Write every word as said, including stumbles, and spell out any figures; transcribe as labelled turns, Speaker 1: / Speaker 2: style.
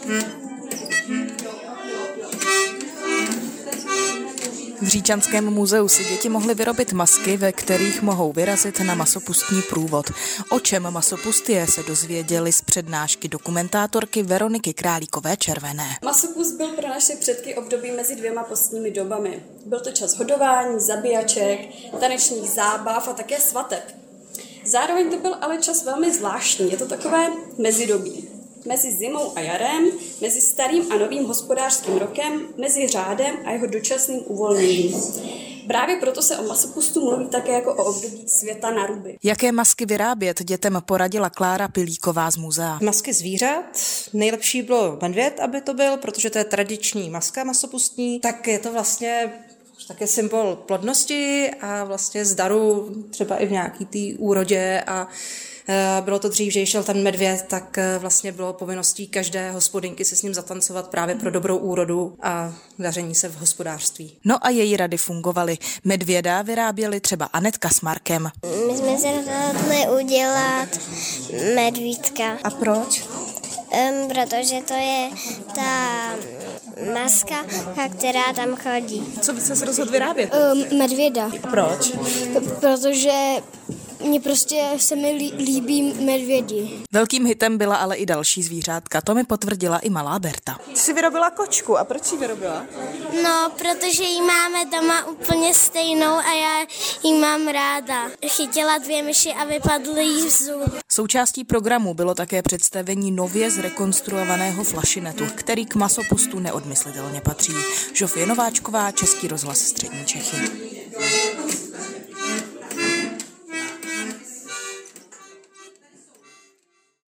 Speaker 1: V Říčanském muzeu si děti mohly vyrobit masky, ve kterých mohou vyrazit na masopustní průvod. O čem masopust je, se dozvěděli z přednášky dokumentátorky Veroniky Králíkové-Červené.
Speaker 2: Masopust byl pro naše předky období mezi dvěma postními dobami. Byl to čas hodování, zabíjaček, tanečních zábav a také svateb. Zároveň to byl ale čas velmi zvláštní, je to takové mezidobí. Mezi zimou a jarem, mezi starým a novým hospodářským rokem, mezi řádem a jeho dočasným uvolněním. Právě proto se o masopustu mluví také jako o období světa na ruby.
Speaker 1: Jaké masky vyrábět, dětem poradila Klára Pilíková z muzea.
Speaker 3: Masky zvířat, nejlepší bylo medvěd, aby to byl, protože to je tradiční maska masopustní, tak je to vlastně také symbol plodnosti a vlastně zdaru, třeba i v nějaký té úrodě, a bylo to dřív, že šel ten medvěd, tak vlastně bylo povinností každé hospodynky se s ním zatancovat právě pro dobrou úrodu a daření se v hospodářství.
Speaker 1: No a její rady fungovaly. Medvěda vyráběli třeba Anetka s Markem.
Speaker 4: My jsme se rozhodli udělat medvídka.
Speaker 3: A proč?
Speaker 4: Um, protože to je ta maska, která tam chodí.
Speaker 3: Co by se rozhodl vyrábět?
Speaker 5: Um, medvěda.
Speaker 3: Proč?
Speaker 5: Protože mně prostě se mi líbí medvědi.
Speaker 1: Velkým hitem byla ale i další zvířátka, to mi potvrdila i malá Berta.
Speaker 3: Ty jsi vyrobila kočku, a proč ji vyrobila?
Speaker 4: No, protože ji máme doma úplně stejnou a já ji mám ráda. Chytila dvě myši a vypadly jí zub.
Speaker 1: Součástí programu bylo také představení nově zrekonstruovaného flašinetu, který k masopustu neodmyslitelně patří. Žofie Nováčková, Český rozhlas Střední Čechy.